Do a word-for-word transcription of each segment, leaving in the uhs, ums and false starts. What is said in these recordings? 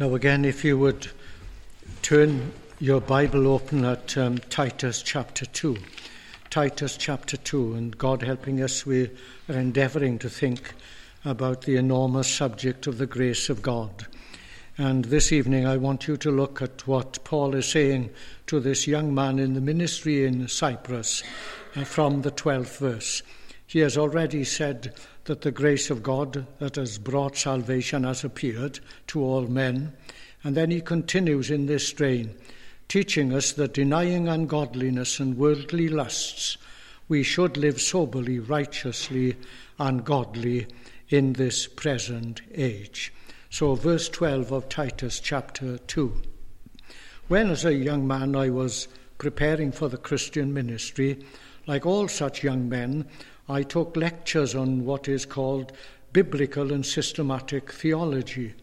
Now again, if you would turn your Bible open at um, Titus chapter two. Titus chapter two, and God helping us, we are endeavouring to think about the enormous subject of the grace of God. And this evening I want you to look at what Paul is saying to this young man in the ministry in Cyprus uh, from the twelfth verse. He has already said that the grace of God that has brought salvation has appeared to all men. And then he continues in this strain, teaching us that denying ungodliness and worldly lusts, we should live soberly, righteously, and godly in this present age. So verse twelve of Titus chapter two. When as a young man I was preparing for the Christian ministry, like all such young men, I took lectures on what is called biblical and systematic theology.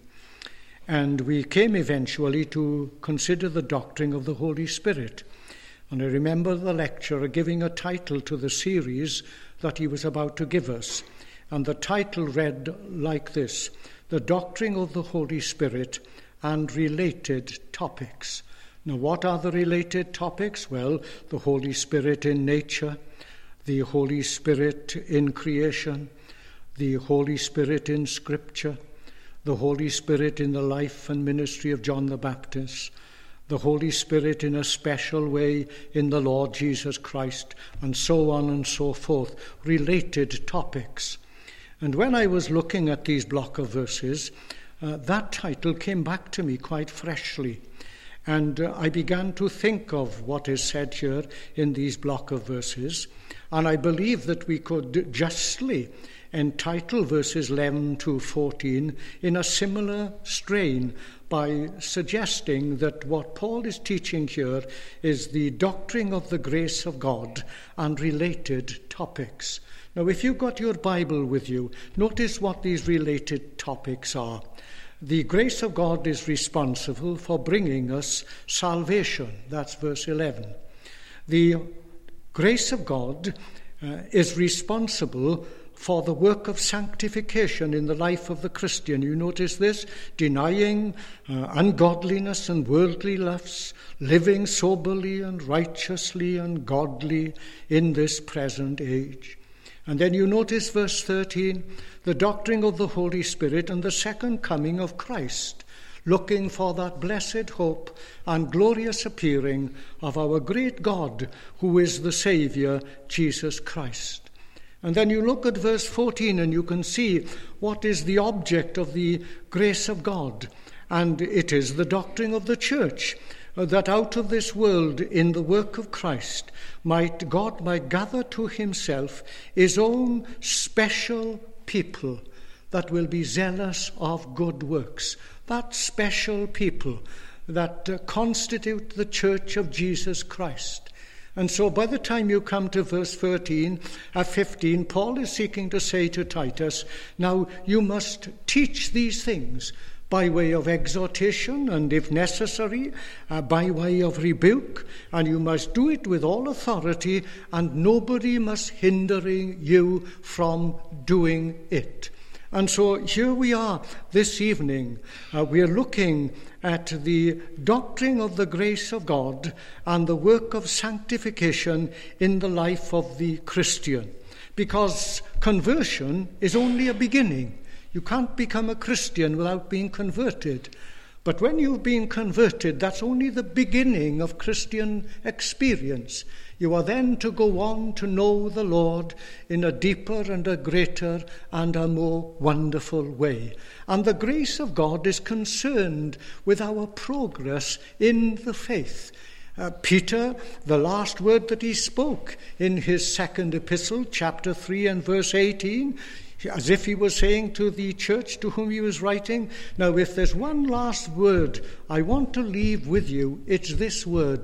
And we came eventually to consider the doctrine of the Holy Spirit. And I remember the lecturer giving a title to the series that he was about to give us. And the title read like this: The Doctrine of the Holy Spirit and Related Topics. Now, what are the related topics? Well, the Holy Spirit in nature, the Holy Spirit in creation, the Holy Spirit in Scripture, the Holy Spirit in the life and ministry of John the Baptist, the Holy Spirit in a special way in the Lord Jesus Christ, and so on and so forth, related topics. And when I was looking at these block of verses, uh, that title came back to me quite freshly. And uh, I began to think of what is said here in these block of verses. And I believe that we could justly entitle verses eleven to fourteen in a similar strain by suggesting that what Paul is teaching here is the doctrine of the grace of God and related topics. Now, if you've got your Bible with you, notice what these related topics are. The grace of God is responsible for bringing us salvation. That's verse eleven. The grace of God uh, is responsible for the work of sanctification in the life of the Christian. You notice this? Denying uh, ungodliness and worldly lusts, living soberly and righteously and godly in this present age. And then you notice verse thirteen, the doctrine of the Holy Spirit and the second coming of Christ, looking for that blessed hope and glorious appearing of our great God, who is the Saviour, Jesus Christ. And then you look at verse fourteen and you can see what is the object of the grace of God. And it is the doctrine of the church, that out of this world in the work of Christ might God might gather to himself his own special people that will be zealous of good works. That special people that uh, constitute the church of Jesus Christ. And so by the time you come to verse thirteen, uh, fifteen, Paul is seeking to say to Titus, now you must teach these things by way of exhortation and, if necessary, uh, by way of rebuke, and you must do it with all authority, and nobody must hinder you from doing it. And so here we are this evening. Uh, we are looking at the doctrine of the grace of God and the work of sanctification in the life of the Christian, because conversion is only a beginning. You can't become a Christian without being converted. But when you've been converted, that's only the beginning of Christian experience. You are then to go on to know the Lord in a deeper and a greater and a more wonderful way. And the grace of God is concerned with our progress in the faith. Uh, Peter, the last word that he spoke in his second epistle, chapter three and verse eighteen, as if he was saying to the church to whom he was writing, now if there's one last word I want to leave with you, it's this word: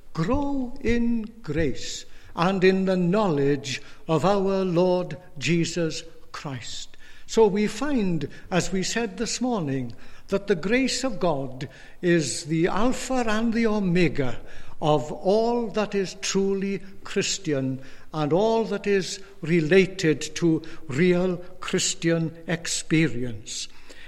grow in grace and in the knowledge of our Lord Jesus Christ. So we find, as we said this morning, that the grace of God is the Alpha and the Omega of all that is truly Christian and all that is related to real Christian experience.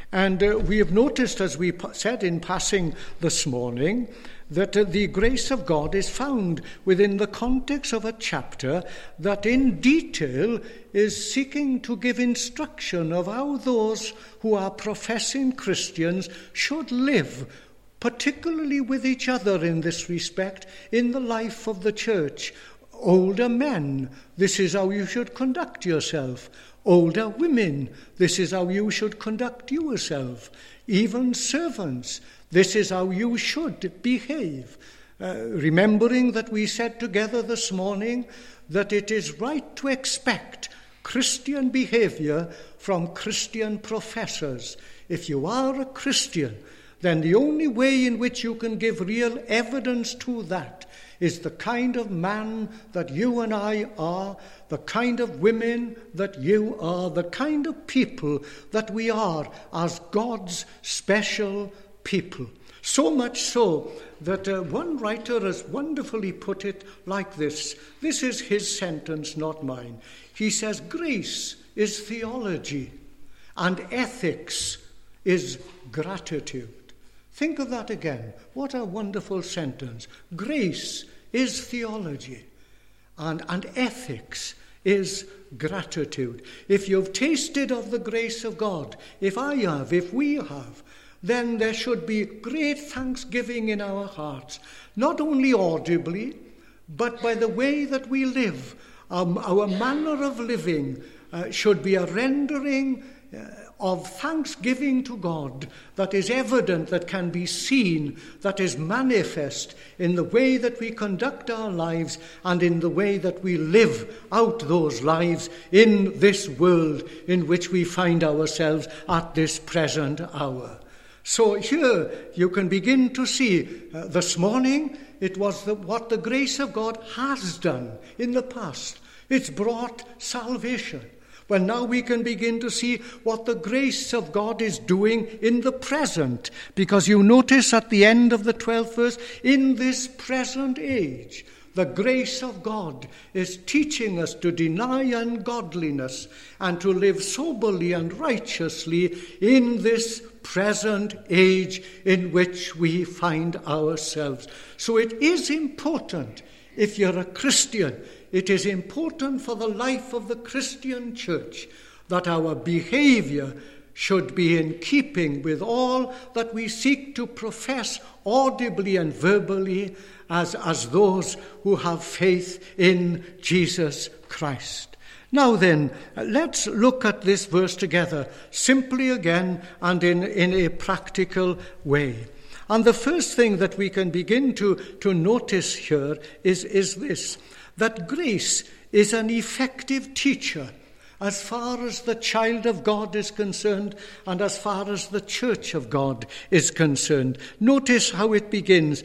And uh, we have noticed, as we said in passing this morning, that uh, the grace of God is found within the context of a chapter that in detail is seeking to give instruction of how those who are professing Christians should live, particularly with each other in this respect, in the life of the church. Older men, this is how you should conduct yourself. Older women, this is how you should conduct yourself. Even servants, this is how you should behave. Uh, remembering that we said together this morning that it is right to expect Christian behavior from Christian professors. If you are a Christian, then the only way in which you can give real evidence to that is the kind of man that you and I are, the kind of women that you are, the kind of people that we are as God's special people. So much so that uh, one writer has wonderfully put it like this. This is his sentence, not mine. He says, grace is theology and ethics is gratitude. Think of that again. What a wonderful sentence. Grace is theology, and, and ethics is gratitude. If you've tasted of the grace of God, if I have, if we have, then there should be great thanksgiving in our hearts, not only audibly, but by the way that we live. Um, our manner of living uh, should be a rendering uh, of thanksgiving to God that is evident, that can be seen, that is manifest in the way that we conduct our lives and in the way that we live out those lives in this world in which we find ourselves at this present hour. So here you can begin to see, uh, this morning, it was the, what the grace of God has done in the past. It's brought salvation. Well, now we can begin to see what the grace of God is doing in the present. Because you notice at the end of the twelfth verse, in this present age, the grace of God is teaching us to deny ungodliness and to live soberly and righteously in this present age in which we find ourselves. So it is important, if you're a Christian, it is important for the life of the Christian church that our behavior should be in keeping with all that we seek to profess audibly and verbally as, as those who have faith in Jesus Christ. Now then, let's look at this verse together, simply again and in, in a practical way. And the first thing that we can begin to, to notice here is, is this, that grace is an effective teacher as far as the child of God is concerned and as far as the church of God is concerned. Notice how it begins,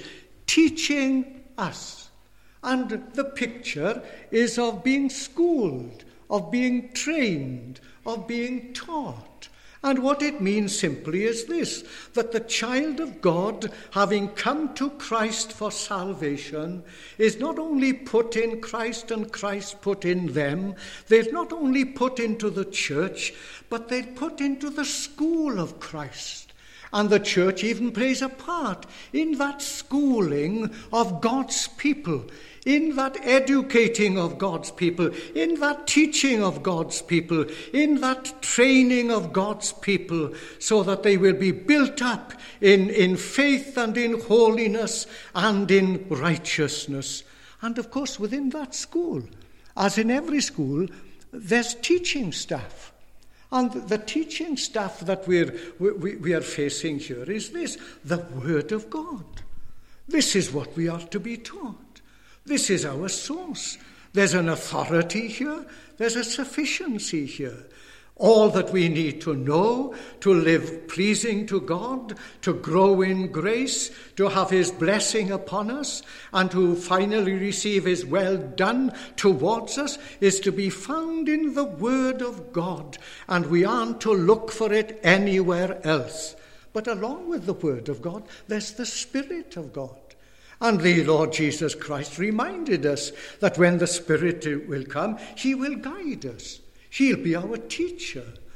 teaching us. And the picture is of being schooled, of being trained, of being taught. And what it means simply is this, that the child of God, having come to Christ for salvation, is not only put in Christ and Christ put in them, they're not only put into the church, but they're put into the school of Christ. And the church even plays a part in that schooling of God's people, in that educating of God's people, in that teaching of God's people, in that training of God's people, so that they will be built up in, in faith and in holiness and in righteousness. And of course, within that school, as in every school, there's teaching staff. And the teaching staff that we're, we, we are facing here is this, the Word of God. This is what we are to be taught. This is our source. There's an authority here. There's a sufficiency here. All that we need to know, to live pleasing to God, to grow in grace, to have his blessing upon us, and to finally receive his well done towards us, is to be found in the Word of God. And we aren't to look for it anywhere else. But along with the Word of God, there's the Spirit of God. And the Lord Jesus Christ reminded us that when the Spirit will come, he will guide us. He'll be our teacher.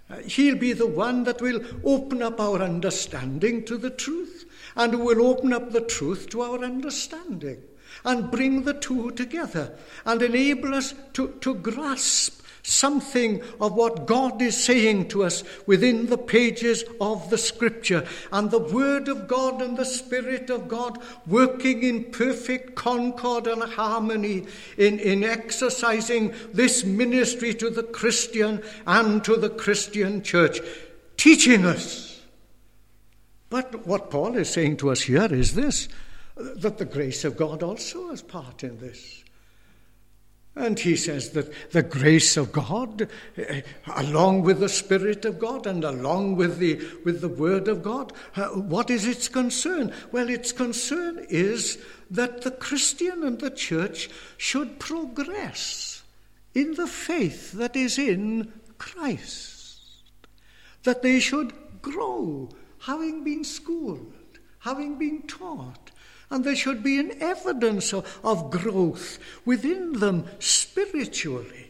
Uh, he'll be the one that will open up our understanding to the truth, and will open up the truth to our understanding, and bring the two together, and enable us to, to grasp something of what God is saying to us within the pages of the Scripture, and the Word of God and the Spirit of God working in perfect concord and harmony in, in exercising this ministry to the Christian and to the Christian church, teaching us. But what Paul is saying to us here is this, that the grace of God also has part in this. And he says that the grace of God, uh, along with the Spirit of God and along with the, with the Word of God, uh, what is its concern? Well, its concern is that the Christian and the church should progress in the faith that is in Christ. That they should grow, having been schooled, having been taught. And there should be an evidence of, of growth within them spiritually.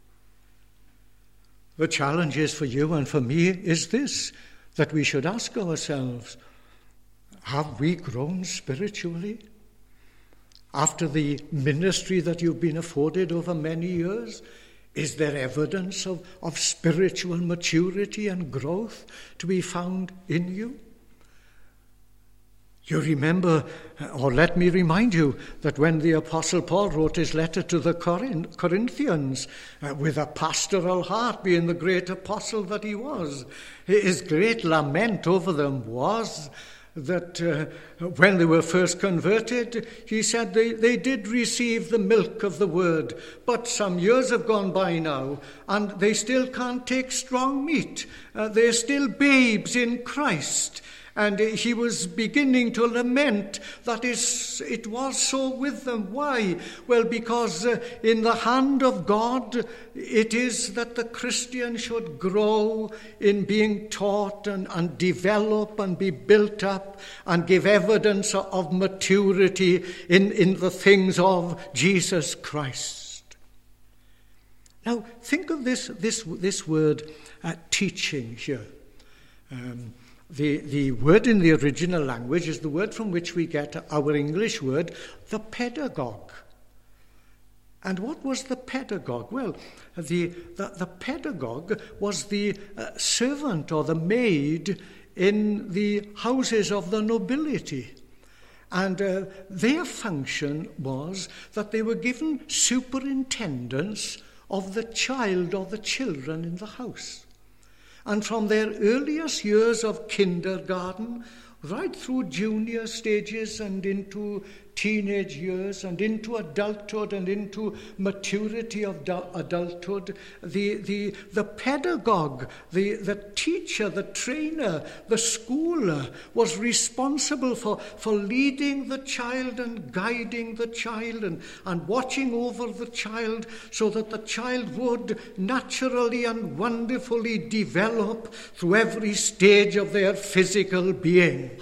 The challenge is for you and for me is this, that we should ask ourselves, have we grown spiritually? After the ministry that you've been afforded over many years, is there evidence of, of spiritual maturity and growth to be found in you? You remember, or let me remind you, that when the Apostle Paul wrote his letter to the Corinthians, uh, with a pastoral heart, being the great apostle that he was, his great lament over them was that uh, when they were first converted, he said they, they did receive the milk of the word, but some years have gone by now, and they still can't take strong meat. Uh, they're still babes in Christ. And he was beginning to lament that is, it was so with them. Why? Well, because uh, in the hand of God, it is that the Christian should grow in being taught and, and develop and be built up and give evidence of maturity in, in the things of Jesus Christ. Now, think of this, this, this word uh, teaching here. Um, The, the word in the original language is the word from which we get our English word, the pedagogue. And what was the pedagogue? Well, the, the, the pedagogue was the uh, servant or the maid in the houses of the nobility. And uh, their function was that they were given superintendence of the child or the children in the house. And from their earliest years of kindergarten, right through junior stages and into teenage years and into adulthood and into maturity of adulthood, the, the, the pedagogue, the, the teacher, the trainer, the schooler was responsible for, for leading the child and guiding the child and, and watching over the child so that the child would naturally and wonderfully develop through every stage of their physical being.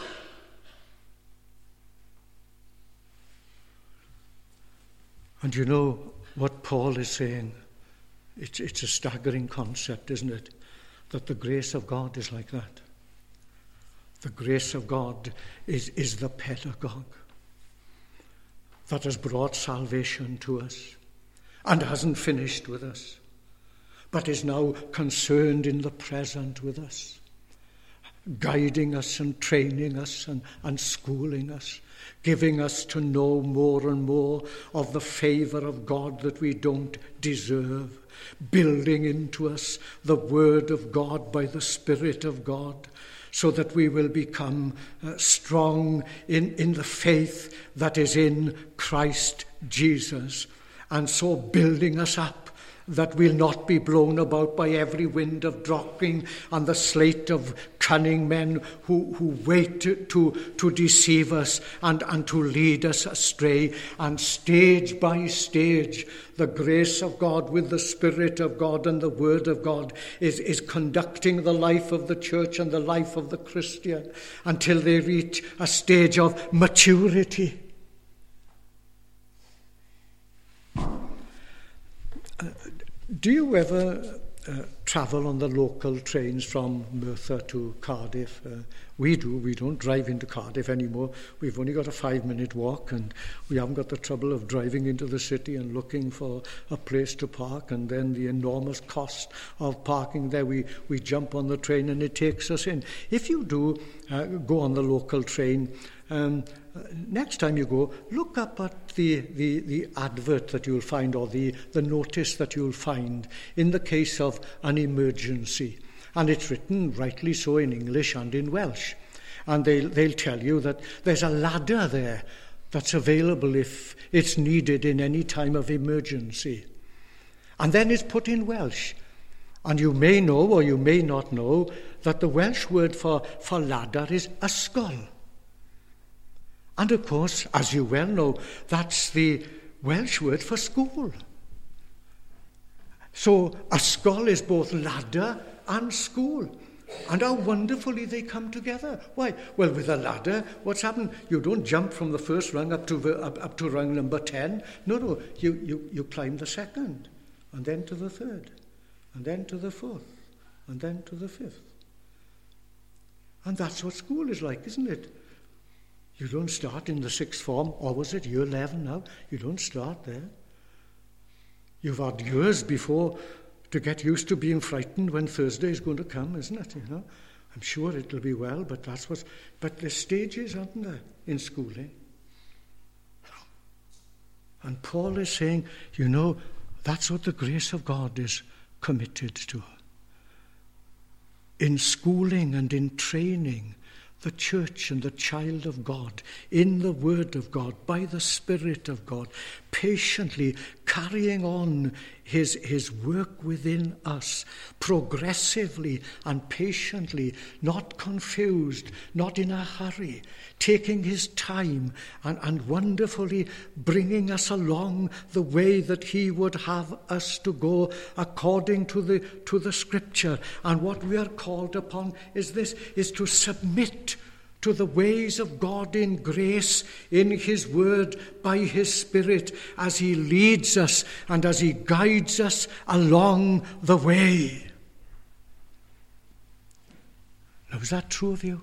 And you know what Paul is saying? It's, it's a staggering concept, isn't it? That the grace of God is like that. The grace of God is, is the pedagogue that has brought salvation to us and hasn't finished with us, but is now concerned in the present with us, guiding us and training us and, and schooling us, giving us to know more and more of the favour of God that we don't deserve, building into us the Word of God by the Spirit of God, so that we will become uh, strong in, in the faith that is in Christ Jesus, and so building us up that we'll not be blown about by every wind of doctrine and the sleight of cunning men who, who wait to, to, to deceive us and, and to lead us astray. And stage by stage, the grace of God with the Spirit of God and the Word of God is, is conducting the life of the church and the life of the Christian until they reach a stage of maturity. Uh, do you ever uh, travel on the local trains from Merthyr to Cardiff. Uh, we do. We don't drive into Cardiff anymore. We've only got a five-minute walk, and we haven't got the trouble of driving into the city and looking for a place to park, and then the enormous cost of parking there. We, we jump on the train and it takes us in. If you do uh, go on the local train, um, next time you go, look up at the, the, the advert that you'll find, or the, the notice that you'll find in the case of an emergency. And it's written, rightly so, in English and in Welsh. And they'll, they'll tell you that there's a ladder there that's available if it's needed in any time of emergency. And then it's put in Welsh. And you may know, or you may not know, that the Welsh word for, for ladder is ysgol. And of course, as you well know, that's the Welsh word for school. So ysgol is both ladder and school. And how wonderfully they come together. Why? Well, with a ladder, what's happened? You don't jump from the first rung up to up, up to rung number ten. No, no, you, you, you climb the second, and then to the third, and then to the fourth, and then to the fifth. And that's what school is like, isn't it? You don't start in the sixth form, or was it year eleven now? You don't start there. You've had years before to get used to being frightened when Thursday is going to come, isn't it? You know, I'm sure it'll be well, but that's what. But there's stages, aren't there, in schooling? And Paul is saying, you know, that's what the grace of God is committed to. In schooling and in training the church and the child of God, in the Word of God, by the Spirit of God, patiently carrying on his, his work within us, progressively and patiently, not confused, not in a hurry, taking his time and, and wonderfully bringing us along the way that he would have us to go according to the, to the Scripture. And what we are called upon is this, is to submit to the ways of God in grace, in his word, by his Spirit, as he leads us and as he guides us along the way. Now, is that true of you?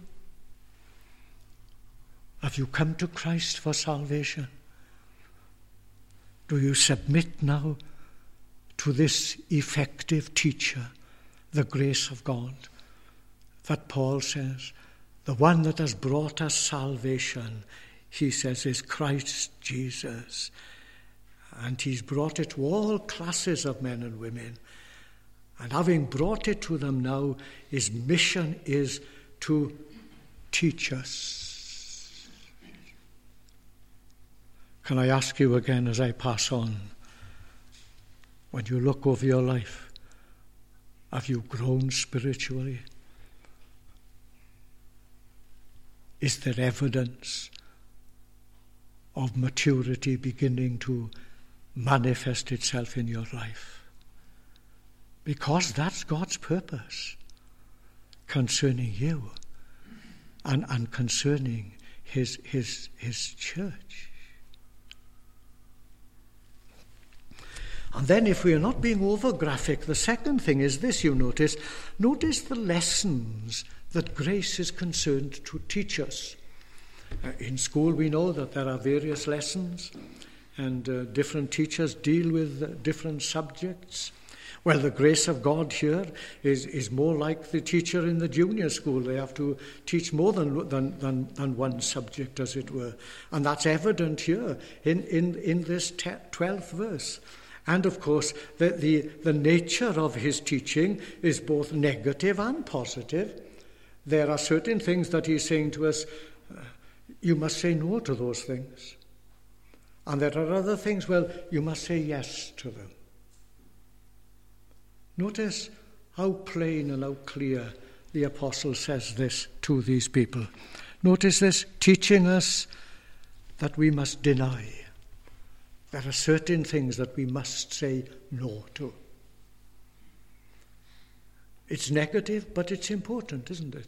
Have you come to Christ for salvation? Do you submit now to this effective teacher, the grace of God, that Paul says, the one that has brought us salvation, he says, is Christ Jesus. And he's brought it to all classes of men and women. And having brought it to them now, his mission is to teach us. Can I ask you again as I pass on, when you look over your life, have you grown spiritually? Is there evidence of maturity beginning to manifest itself in your life? Because that's God's purpose concerning you and, and concerning his, his, his church. And then, if we are not being over graphic, the second thing is this, you notice. Notice the lessons that grace is concerned to teach us. Uh, in school we know that there are various lessons, and uh, different teachers deal with uh, different subjects. Well, the grace of God here is, is more like the teacher in the junior school. They have to teach more than, than, than, than one subject, as it were. And that's evident here in, in, in this twelfth verse. And of course, the, the, the nature of his teaching is both negative and positive. There are certain things that he's saying to us, uh, you must say no to those things. And there are other things, well, you must say yes to them. Notice how plain and how clear the apostle says this to these people. Notice this, teaching us that we must deny. There are certain things that we must say no to. It's negative, but it's important, isn't it?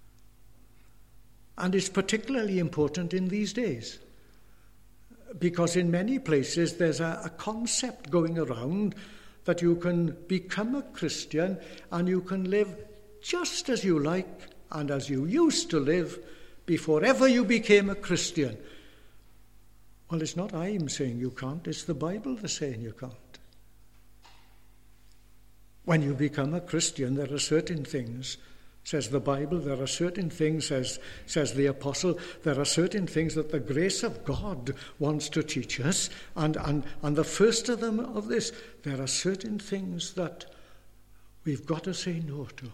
And it's particularly important in these days, because in many places there's a, a concept going around that you can become a Christian and you can live just as you like and as you used to live before ever you became a Christian. Well, it's not I'm saying you can't, it's the Bible that's saying you can't. When you become a Christian, there are certain things, says the Bible, there are certain things, says, says the Apostle, there are certain things that the grace of God wants to teach us. And, and, and the first of them of this, there are certain things that we've got to say no to.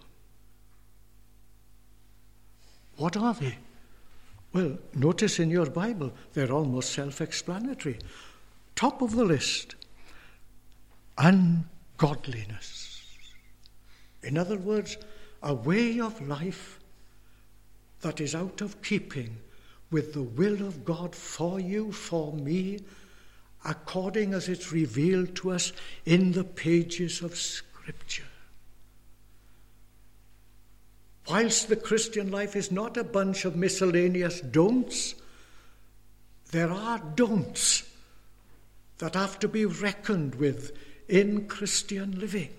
What are they? Well, notice in your Bible, they're almost self-explanatory. Top of the list, ungodliness. In other words, a way of life that is out of keeping with the will of God for you, for me, according as it's revealed to us in the pages of Scripture. Whilst the Christian life is not a bunch of miscellaneous don'ts, there are don'ts that have to be reckoned with in Christian living.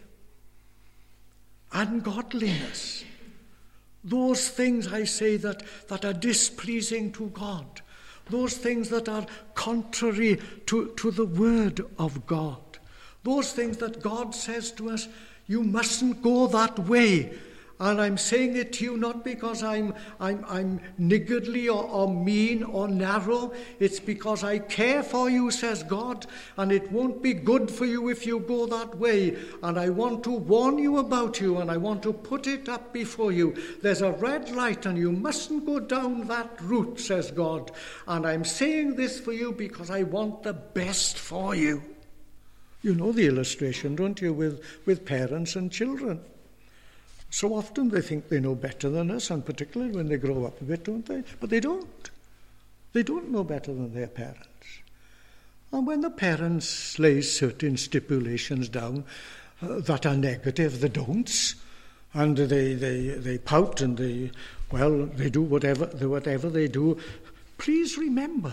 Ungodliness. Those things, I say, that, that are displeasing to God. Those things that are contrary to, to the Word of God. Those things that God says to us, you mustn't go that way. And I'm saying it to you not because I'm I'm, I'm niggardly or, or mean or narrow. It's because I care for you, says God, and it won't be good for you if you go that way. And I want to warn you about you, and I want to put it up before you. There's a red light, and you mustn't go down that route, says God. And I'm saying this for you because I want the best for you. You know the illustration, don't you, with, with parents and children. So often they think they know better than us, and particularly when they grow up a bit, don't they? But they don't. They don't know better than their parents. And when the parents lay certain stipulations down uh, that are negative, the don'ts, and they, they, they pout and they, well, they do whatever, whatever they do, please remember,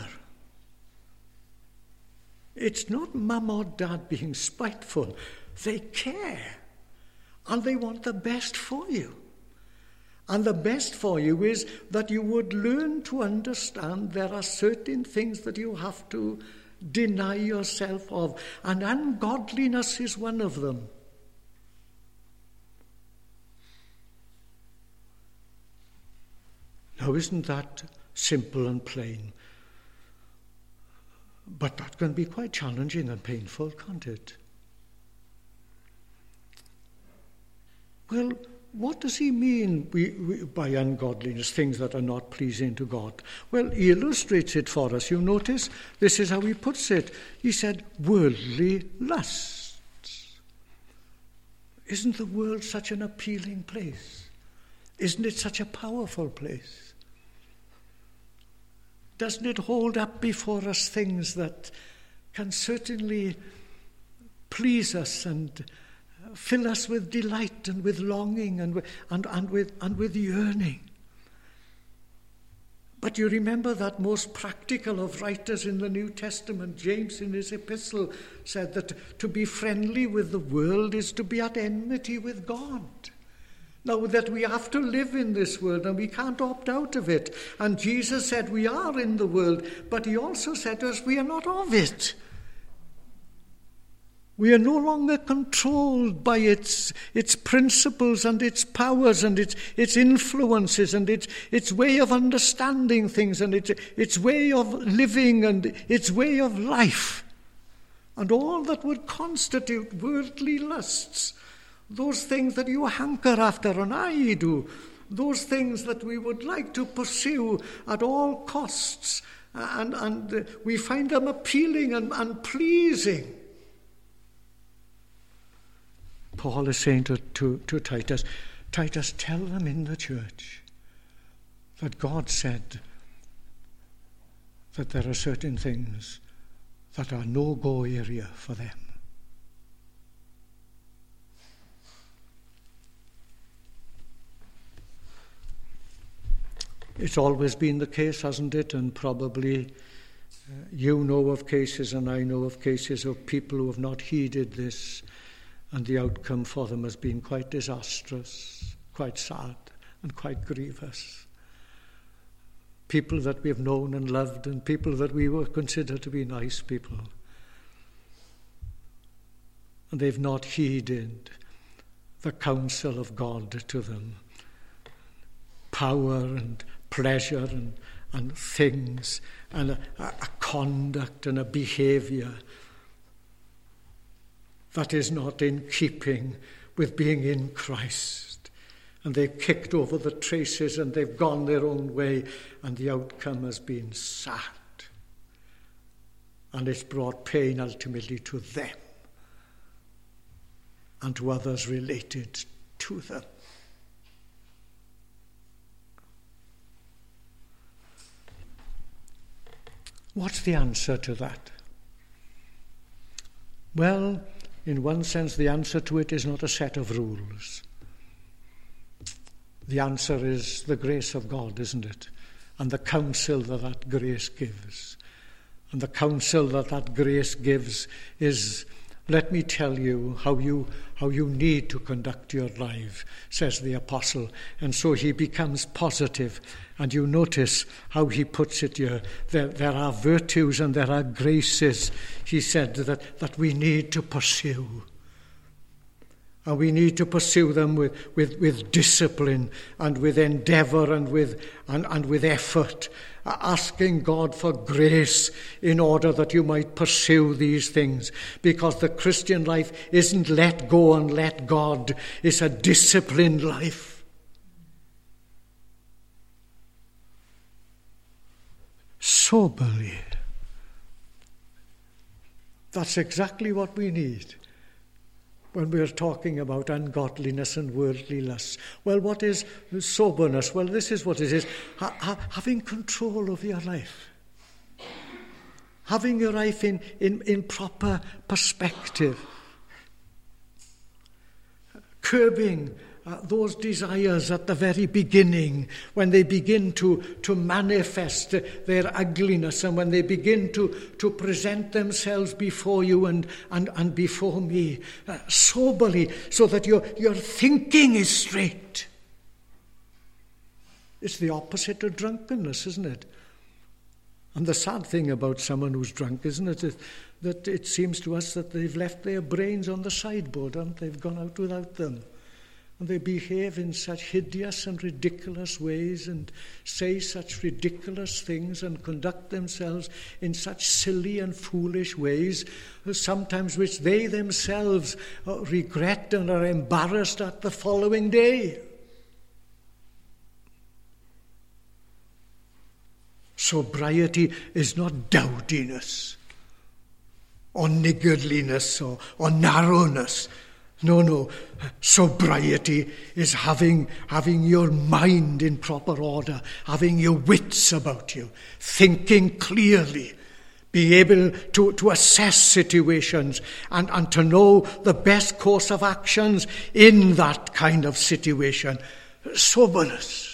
it's not mum or dad being spiteful. They care. And they want the best for you. And the best for you is that you would learn to understand there are certain things that you have to deny yourself of. And ungodliness is one of them. Now, isn't that simple and plain? But that can be quite challenging and painful, can't it? Well, what does he mean we, we, by ungodliness, things that are not pleasing to God? Well, he illustrates it for us. You notice, this is how he puts it. He said, worldly lusts. Isn't the world such an appealing place? Isn't it such a powerful place? Doesn't it hold up before us things that can certainly please us and fill us with delight and with longing and with, and, and with and with yearning? But you remember that most practical of writers in the New Testament, James in his epistle, said that to be friendly with the world is to be at enmity with God. Now that we have to live in this world and we can't opt out of it. And Jesus said we are in the world, but he also said to us we are not of it. We are no longer controlled by its its principles and its powers and its its influences and its its way of understanding things and its its way of living and its way of life. And all that would constitute worldly lusts, those things that you hanker after and I do, those things that we would like to pursue at all costs, and, and we find them appealing and, and pleasing. Paul is saying to, to, to Titus, Titus, tell them in the church that God said that there are certain things that are no-go area for them. It's always been the case, hasn't it? And probably uh, you know of cases and I know of cases of people who have not heeded this. and the outcome for them has been quite disastrous, quite sad, and quite grievous. People that we have known and loved, and people that we were considered to be nice people, and they've not heeded the counsel of God to them. Power and pleasure and, and things and a, a conduct and a behaviour that is not in keeping with being in Christ. And they've kicked over the traces and they've gone their own way, and the outcome has been sad. And it's brought pain ultimately to them and to others related to them. What's the answer to that? Well, in one sense, the answer to it is not a set of rules. The answer is the grace of God, isn't it? And the counsel that that grace gives. And the counsel that that grace gives is, let me tell you how you how you need to conduct your life, says the apostle. And so he becomes positive. And you notice how he puts it here. There, there are virtues and there are graces, he said, that, that we need to pursue. And we need to pursue them with, with, with discipline and with endeavour and with, and, and with effort, asking God for grace in order that you might pursue these things. Because the Christian life isn't let go and let God. It's a disciplined life. Soberly. That's exactly what we need when we're talking about ungodliness and worldly lusts. Well, what is soberness? Well, this is what it is. Ha- ha- having control of your life. Having your life in, in, in proper perspective. Curbing uh, those desires at the very beginning, when they begin to, to manifest their ugliness and when they begin to, to present themselves before you and, and, and before me, uh, soberly, so that your, your thinking is straight. It's the opposite of drunkenness, isn't it? And the sad thing about someone who's drunk, isn't it, is that it seems to us that they've left their brains on the sideboard, haven't they? They've gone out without them. And they behave in such hideous and ridiculous ways and say such ridiculous things and conduct themselves in such silly and foolish ways, sometimes which they themselves regret and are embarrassed at the following day. Sobriety is not dowdiness or niggardliness or, or narrowness. No, no. Sobriety is having, having your mind in proper order, having your wits about you, thinking clearly, be able to, to assess situations and, and to know the best course of actions in that kind of situation. Soberness.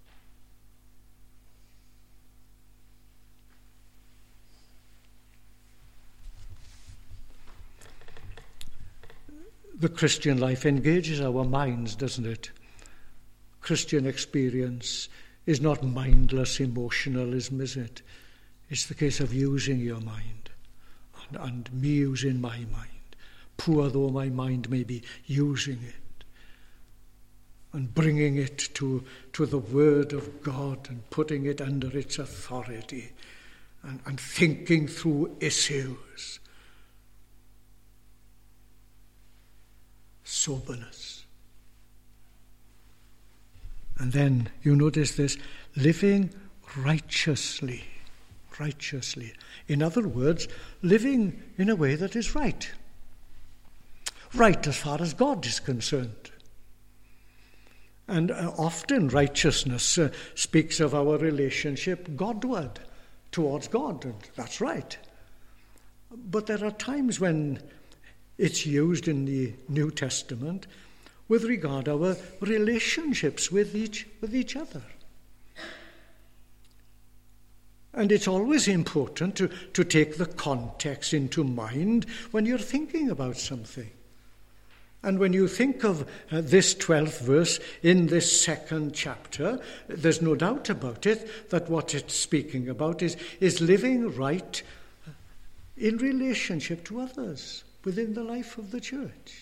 The Christian life engages our minds, doesn't it? Christian experience is not mindless emotionalism, is it? It's the case of using your mind and, and me using my mind. Poor though my mind may be, using it and bringing it to, to the Word of God and putting it under its authority and, and thinking through issues. Soberness. And then you notice this, living righteously. Righteously. In other words, living in a way that is right. Right as far as God is concerned. And uh, often righteousness uh, speaks of our relationship Godward, towards God, and that's right. But there are times when it's used in the New Testament with regard to our relationships with each, with each other. And it's always important to, to take the context into mind when you're thinking about something. And when you think of uh, this twelfth verse in this second chapter, there's no doubt about it that what it's speaking about is, is living right in relationship to others within the life of the church.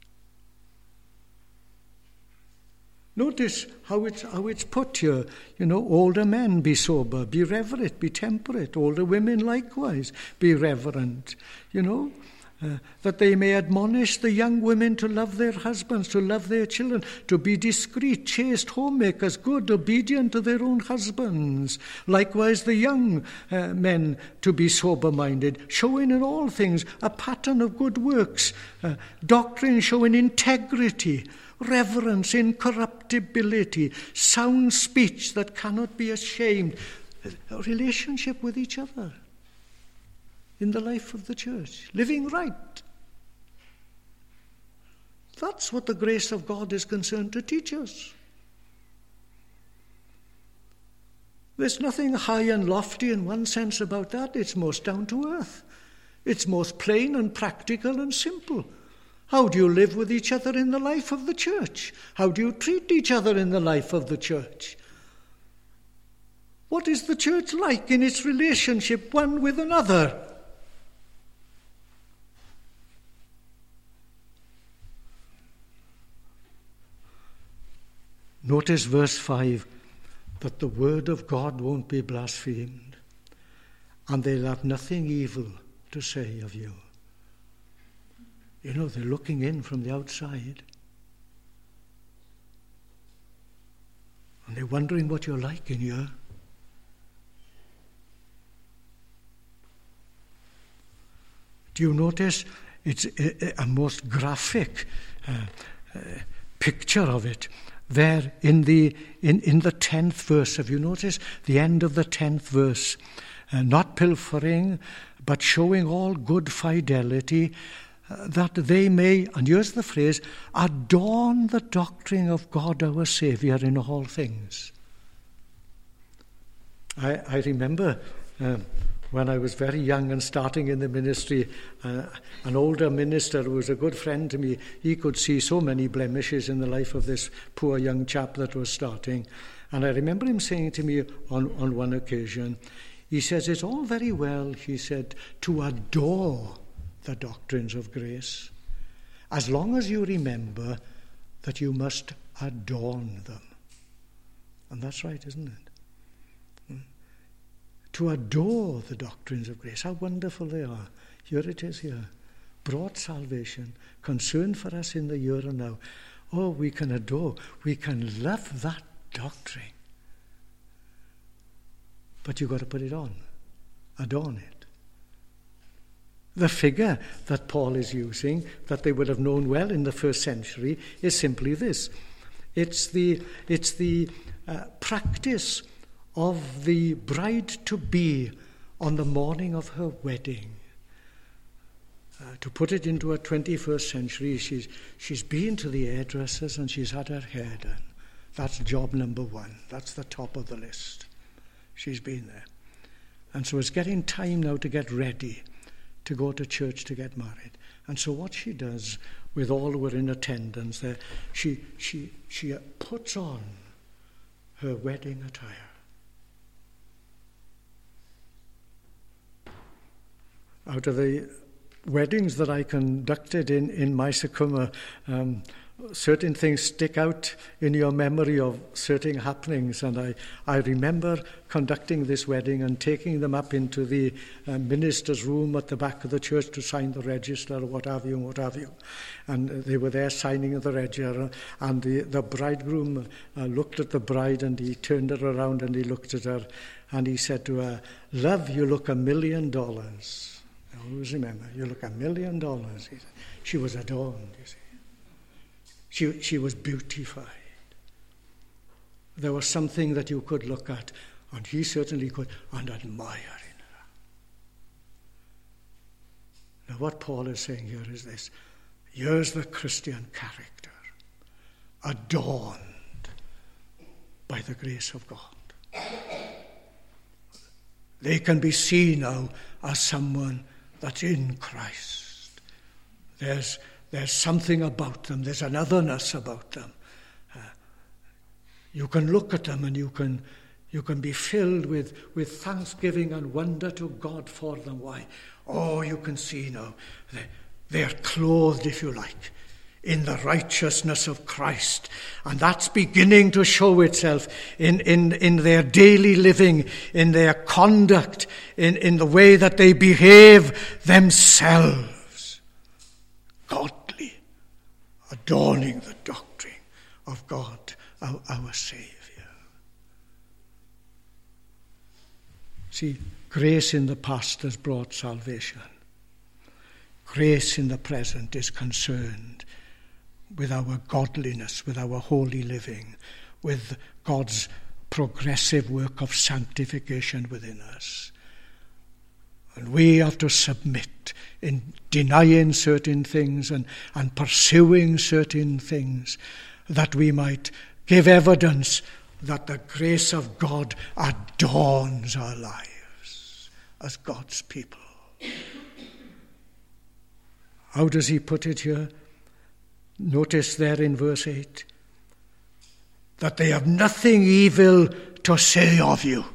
Notice how it's, how it's put here. You know, older men, be sober, be reverent, be temperate. Older women likewise, be reverent. You know, uh, that they may admonish the young women to love their husbands, to love their children, to be discreet, chaste, homemakers, good, obedient to their own husbands. Likewise the young uh, men to be sober-minded, showing in all things a pattern of good works, uh, doctrine showing integrity, reverence, incorruptibility, sound speech that cannot be ashamed, a relationship with each other in the life of the church, living right. That's what the grace of God is concerned to teach us. There's nothing high and lofty in one sense about that. It's most down to earth. It's most plain and practical and simple. How do you live with each other in the life of the church? How do you treat each other in the life of the church? What is the church like in its relationship one with another? Notice verse five, that the word of God won't be blasphemed, and they'll have nothing evil to say of you. You know, they're looking in from the outside, and they're wondering what you're like in here. Do you notice it's a, a most graphic uh, uh, picture of it? There in the in, in the tenth verse, have you noticed the end of the tenth verse? Uh, not pilfering, but showing all good fidelity, uh, that they may, and here's the phrase, adorn the doctrine of God our Saviour in all things. I, I remember um, when I was very young and starting in the ministry, uh, an older minister who was a good friend to me, he could see so many blemishes in the life of this poor young chap that was starting. And I remember him saying to me on, on one occasion, he says, it's all very well, he said, to adore the doctrines of grace, as long as you remember that you must adorn them. And that's right, isn't it? To adore the doctrines of grace. How wonderful they are. Here it is here. Brought salvation, concern for us in the here and now. Oh, we can adore, we can love that doctrine. But you've got to put it on. Adorn it. The figure that Paul is using, that they would have known well in the first century, is simply this. It's the, it's the uh, practice of the bride-to-be on the morning of her wedding. Uh, to put it into a twenty-first century, she's, she's been to the hairdressers and she's had her hair done. That's job number one. That's the top of the list. She's been there. And so it's getting time now to get ready to go to church to get married. And so what she does with all who are in attendance there, she, she, she puts on her wedding attire. Out of the weddings that I conducted in, in Mysucuma, um, certain things stick out in your memory of certain happenings. And I, I remember conducting this wedding and taking them up into the uh, minister's room at the back of the church to sign the register or what have you, what have you. And they were there signing the register. And the, the bridegroom uh, looked at the bride and he turned her around and he looked at her and he said to her, "Love, you look a million dollars." Always remember, you look a million dollars. She was adorned, you see. She, she was beautified. There was something that you could look at, and he certainly could, and admire in her. Now what Paul is saying here is this. Here's the Christian character, adorned by the grace of God. They can be seen now as someone that's in Christ. There's, there's something about them. There's an otherness about them. Uh, you can look at them and you can you can be filled with, with thanksgiving and wonder to God for them. Why? Oh, you can see now. They, they're clothed, if you like, in the righteousness of Christ. And that's beginning to show itself in, in, in their daily living, in their conduct, in, in the way that they behave themselves. Godly, adorning the doctrine of God, our, our Saviour. See, grace in the past has brought salvation. Grace in the present is concerned with our godliness, with our holy living, with God's progressive work of sanctification within us. And we have to submit in denying certain things and, and pursuing certain things, that we might give evidence that the grace of God adorns our lives as God's people. How does he put it here? Notice there in verse eight, that they have nothing evil to say of you.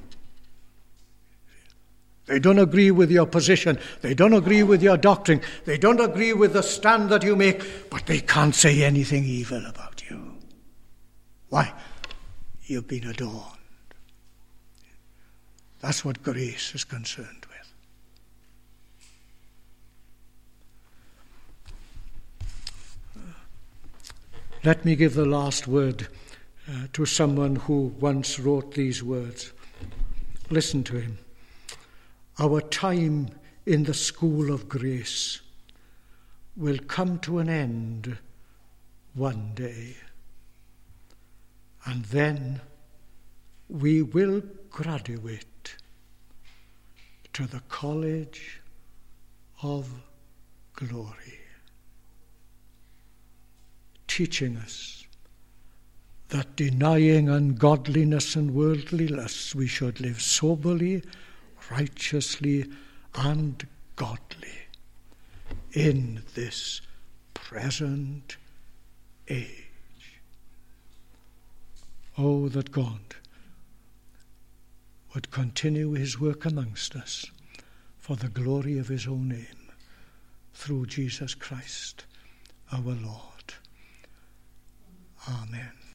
They don't agree with your position. They don't agree with your doctrine. They don't agree with the stand that you make, but they can't say anything evil about you. Why? You've been adorned. That's what grace is concerned with. Let me give the last word uh, to someone who once wrote these words. Listen to him. Our time in the school of grace will come to an end one day. And then we will graduate to the college of glory, teaching us that denying ungodliness and worldly lusts, we should live soberly, righteously, and godly in this present age. Oh, that God would continue his work amongst us for the glory of his own name, through Jesus Christ our Lord. Amen.